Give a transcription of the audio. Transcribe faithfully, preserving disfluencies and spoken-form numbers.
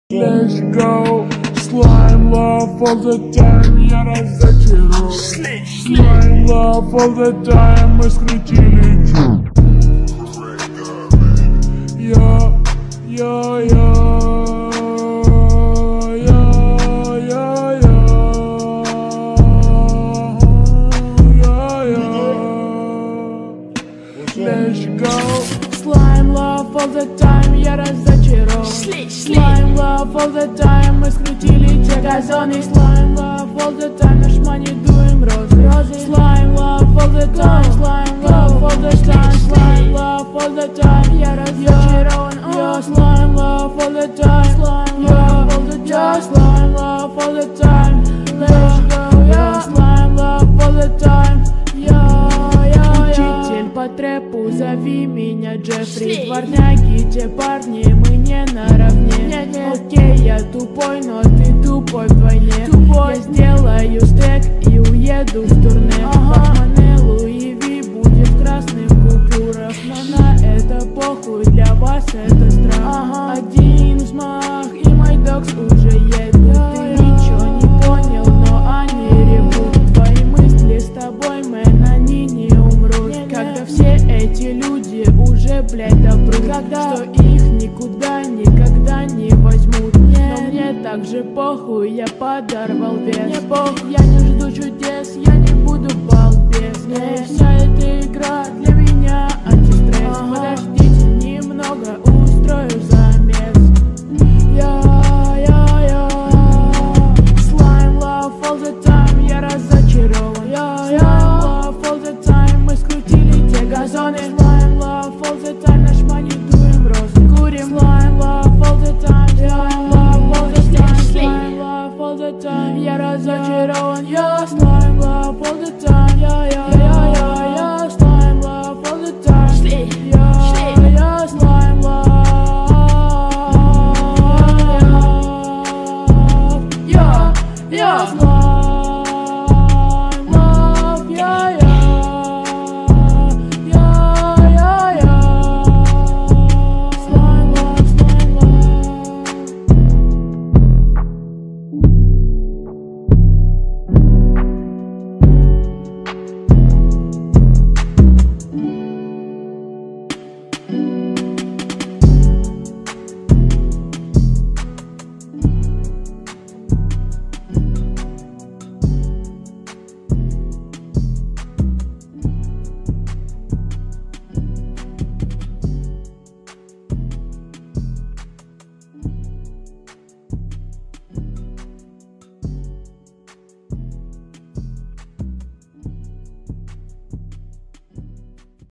Let's go, slime love all the time, я разочарую. Slime love all the time, мы скрутили. Я, я, я, я, я, я, я, я. Let's go, slime love all the time, я разочарован. Slime love all the time, мы скрутили те газоны. Slime love all the time, наш money doing розы. Slime love all the time, slime love all the time, slime love all the time, я разочарован. Я slime love all the time, slime love all the time, slime love all the time. Let's go, я slime love all the time. Учитель по трэпу, зови меня Джеффри. Дворняги, те парни, мы не наравне. Окей, я тупой, но ты тупой вдвойне. Я сделаю стек и уеду в турне. Портмоне Луи Ви будет в красных купюрах, но на это похуй, для вас это страх. Один взмах и мой докс уже едут. Ты ничего не понял, но они ревут. Твои мысли с тобой, мэн, они не умрут. Когда все эти люди уже, блядь, допрут, что их никуда никогда не возьмут. Но мне так же похуй, я подорвал вес. Мне похуй, я не жду чудес, я не буду балбес. Вся эта игра для меня антистресс. Подожди.